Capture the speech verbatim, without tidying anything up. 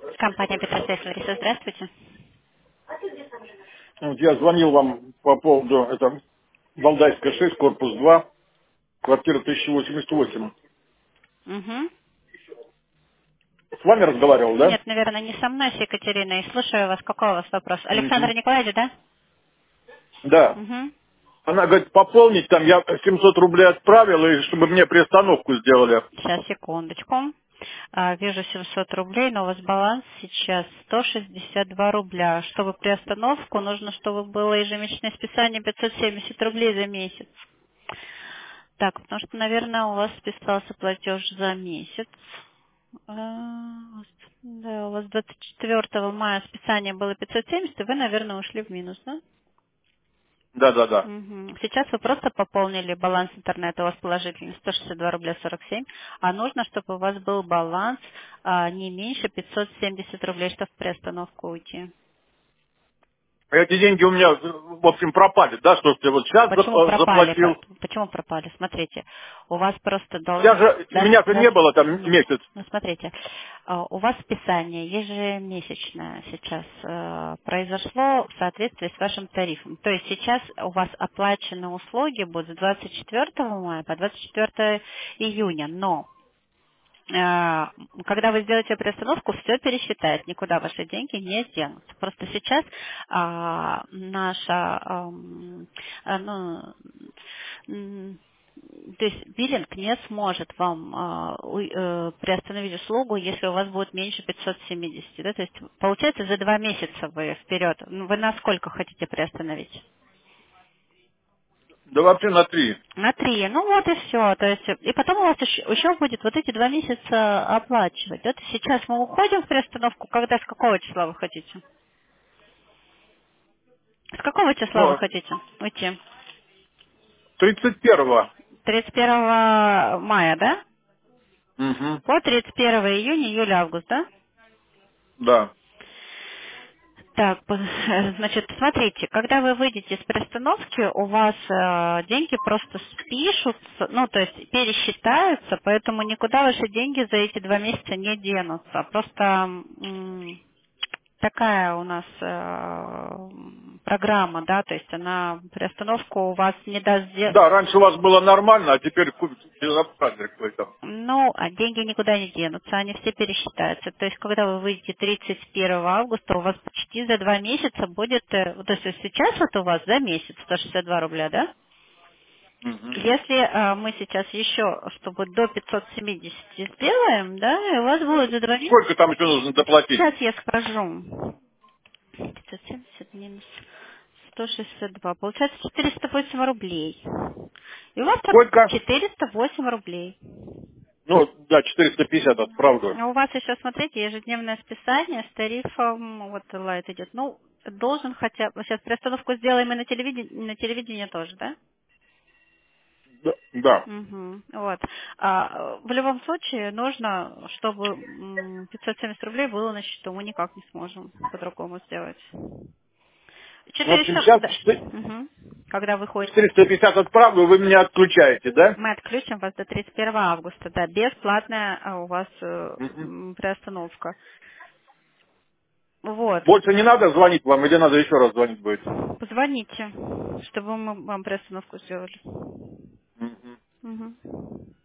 Компания Петросвязь Лариса, здравствуйте. Вот я звонил вам по поводу, это Валдайская шесть, корпус два, квартира тысяча восемьдесят восемь. Угу. С вами разговаривал, да? Нет, наверное, не со мной, с Екатериной. Слушаю вас. Какой у вас вопрос? Александр Мгм. Николаевич, да? Да. Угу. Она говорит, пополнить там, я семьсот рублей отправил, и чтобы мне приостановку сделали. Сейчас, секундочку. А, вижу семьсот рублей, но у вас баланс сейчас сто шестьдесят два рубля. Чтобы приостановку, нужно, чтобы было ежемесячное списание пятьсот семьдесят рублей за месяц. Так, потому что, наверное, у вас списался платеж за месяц. А, Да, у вас двадцать четвёртого мая списание было пятьсот семьдесят, и вы, наверное, ушли в минус, да? Да, да, да. Мгм. Сейчас вы просто пополнили баланс интернета, у вас положительный сто шестьдесят два рубля сорок семь, а нужно, чтобы у вас был баланс а, не меньше пятьсот семьдесят рублей, чтобы в приостановку уйти. Эти деньги у меня, в общем, пропали, да, что я вот сейчас Почему зап- пропали? заплатил. По- Почему пропали? Смотрите, у вас просто Я должно... же, Да, меня же не подожди. было там Нет. месяц. Ну, смотрите, а, у вас списание ежемесячное сейчас э, произошло в соответствии с вашим тарифом. То есть сейчас у вас оплачены услуги будут с двадцать четвёртого мая по двадцать четвёртого июня, но э, когда вы сделаете приостановку, все пересчитает, никуда ваши деньги не денутся. Просто сейчас а, наша, ам, а, ну, м, то есть биллинг не сможет вам а, у- э, приостановить услугу, если у вас будет меньше пятьсот семьдесят. Да? То есть получается за два месяца вы вперед. Ну, вы на сколько хотите приостановить? Да вообще на три. На три. Ну вот и все. То есть, и потом у вас еще, еще будет вот эти два месяца оплачивать. Это сейчас мы уходим в приостановку. Когда, с какого числа вы хотите? С какого числа вы Ну, хотите уйти? тридцать первого. тридцать первого мая, да? Угу. По тридцать первого июня, июль, август, да? Да. Так, по- значит, смотрите, когда вы выйдете из приостановки, у вас э, деньги просто спишутся, ну, то есть пересчитаются, поэтому никуда ваши деньги за эти два месяца не денутся. Просто м, такая у нас э, программа, да, то есть она приостановку у вас не даст сделать. Да, раньше у вас было нормально, а теперь фу, безобразие какое-то. Ну, а деньги никуда не денутся, они все пересчитаются. То есть, когда вы выйдете тридцать первого августа, у вас почти за два месяца будет, э, вот, то есть сейчас вот у вас за месяц сто шестьдесят два рубля, да? Мгм. Если э, мы сейчас еще, чтобы до пятьсот семьдесят сделаем, да, и у вас будет за два месяца, Сколько там еще нужно доплатить? сейчас я скажу, пятьсот семьдесят минус сто шестьдесят два, получается четыреста восемь рублей. И у вас там Сколько? четыреста восемь рублей. Ну, да, четыреста пятьдесят отправлю. А у вас еще, смотрите, ежедневное списание с тарифом, вот лайт идет. Ну, должен хотя бы, сейчас приостановку сделаем и на телевидении, на телевидении тоже, да? Да. Да. Угу. Вот. А, в любом случае нужно, чтобы м, пятьсот семьдесят рублей было на счету. Мы никак не сможем по-другому сделать. В общем, четыреста, сейчас да. Угу. Когда выходит, четыреста пятьдесят отправлю, вы меня отключаете, да? мы отключим вас до тридцать первого августа, да, бесплатная а, у вас э, Мгм. м, приостановка. Вот. Больше не надо звонить вам, или надо еще раз звонить будет? Позвоните, чтобы мы вам приостановку сделали. Мгм. Мгм.